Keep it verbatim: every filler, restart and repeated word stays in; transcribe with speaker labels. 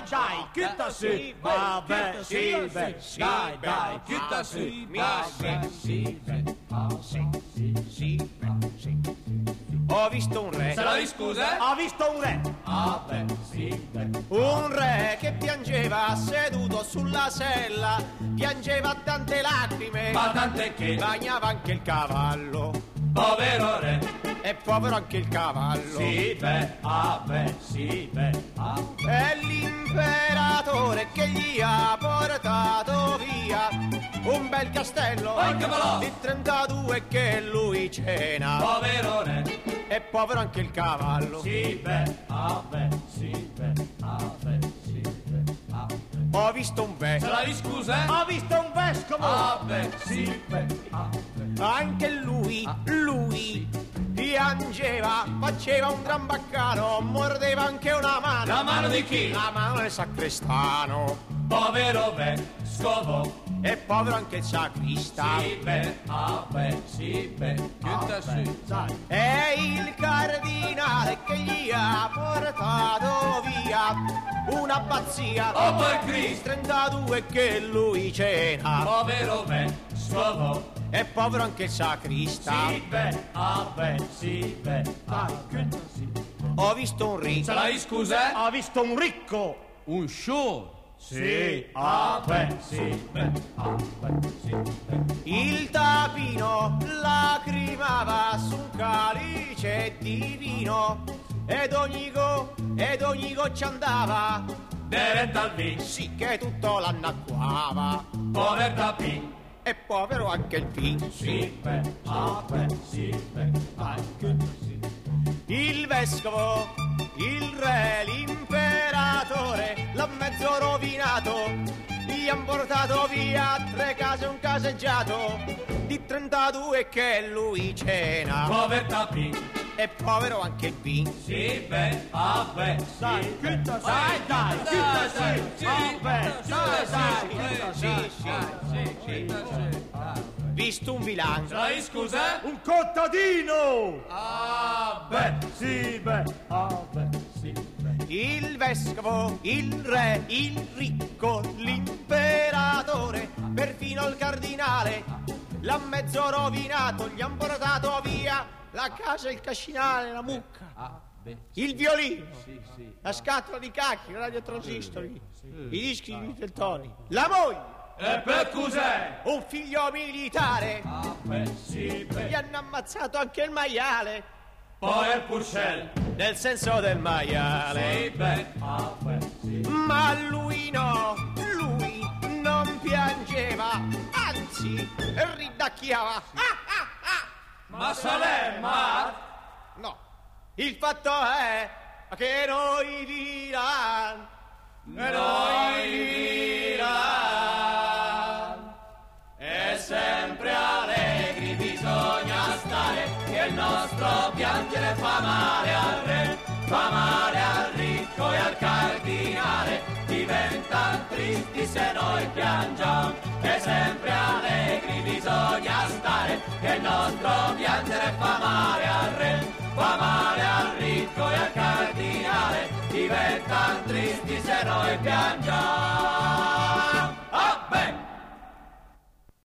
Speaker 1: dai, chiutta sì, vabbè, sì, beh, dai, dai, chiutta sì, vabbè, sì, beh, sì, sì, beh, sì. Ho visto un re.
Speaker 2: Se la scusa?
Speaker 1: Ho visto un re.
Speaker 2: Ah, beh, sì, beh.
Speaker 1: Un re che piangeva seduto sulla sella, piangeva tante lacrime,
Speaker 2: Ma tante che
Speaker 1: bagnava anche il cavallo.
Speaker 2: Povero re.
Speaker 1: E povero anche il cavallo.
Speaker 2: Sì, beh, ah, beh, sì, beh, ah, beh.
Speaker 1: È l'imperatore che gli ha portato via un bel castello di trentadue che lui cena.
Speaker 2: Povero re.
Speaker 1: E povero anche il cavallo.
Speaker 2: Sì, beh, ah, beh, sì, beh, ah, beh, sì, beh, ah, beh.
Speaker 1: Ho visto un vescovo.
Speaker 2: Se la scusa?
Speaker 1: Ho visto un vescovo.
Speaker 2: Ah, beh, sì, beh, ah, beh.
Speaker 1: Anche lui, lui piangeva, faceva un gran baccano, mordeva anche una mano.
Speaker 2: La mano di chi?
Speaker 1: La mano del sacrestano.
Speaker 2: Povero vescovo.
Speaker 1: E povero anche il sacrista.
Speaker 2: Sì, beh, ah, beh, sì, beh, chiutta sì.
Speaker 1: È il cardinale che gli ha portato via un'abbazia.
Speaker 2: Oh, per Cristo.
Speaker 1: trentadue che lui cena.
Speaker 2: Povero vescovo.
Speaker 1: E povero anche il sacrista.
Speaker 2: Sì, beh, ah, beh, sì, beh, ah, chiutta sì.
Speaker 1: Ho visto un ricco.
Speaker 2: Se la scusa?
Speaker 1: Ho visto un ricco.
Speaker 2: Un show.
Speaker 1: Sì, ah beh,
Speaker 2: sì, beh, ah, beh, sì, beh.
Speaker 1: Il tapino lacrimava su un calice di vino ed ogni go, ed ogni goccia andava
Speaker 2: Diretta al vino.
Speaker 1: sì che tutto l'annacquava.
Speaker 2: Povero tapin.
Speaker 1: E povero anche il pin.
Speaker 2: Sì, beh, ah, beh, sì, beh, ah, beh, sì.
Speaker 1: Il vescovo, il re, l'imperatore l'ha mezzo rovinato. Gli han portato via tre case e un caseggiato di trentadue che lui cena.
Speaker 2: Povero tapin.
Speaker 1: E povero anche il pin.
Speaker 2: Sì, beh, ah, beh, sì, beh.
Speaker 1: Dai, dai, chiutta sì,
Speaker 2: sì,
Speaker 1: ah, beh, dai, dai,
Speaker 2: chiutta
Speaker 1: sì,
Speaker 2: sì,
Speaker 1: sì, sì, sì. Visto un vilano.
Speaker 2: Se la scusa?
Speaker 1: Un contadino.
Speaker 2: Ah, beh,
Speaker 1: Sì, beh,
Speaker 2: ah, beh, sì, beh.
Speaker 1: il vescovo, il re, il ricco, l'imperatore, perfino il cardinale l'ha mezzo rovinato, gli han portato via la casa, il cascinale, la mucca,
Speaker 2: Ah, beh,
Speaker 1: il violino,
Speaker 2: sì, sì.
Speaker 1: la scatola di cacchi, i radiotransistori, i dischi di Teltoni, la moglie,
Speaker 2: E per cos'è?
Speaker 1: un figlio militare,
Speaker 2: Ah, beh, sì,
Speaker 1: gli
Speaker 2: beh.
Speaker 1: hanno ammazzato anche il maiale,
Speaker 2: Poi il Purcell.
Speaker 1: nel senso del maiale.
Speaker 2: Sì, beh, ah, beh, sì.
Speaker 1: Ma lui no, lui non piangeva, anzi ridacchiava. Ah, ah, ah.
Speaker 2: Ma Salemma?
Speaker 1: No, il fatto è che noi diran,
Speaker 2: Noi diran. E sempre allegri bisogna stare, che il nostro piangere fa male al re, fa male al ricco e al cardinale, diventano tristi se noi piangiamo. E sempre allegri bisogna stare, che il nostro piangere fa male al re, fa male al ricco e al cardinale, diventano tristi se noi piangiamo.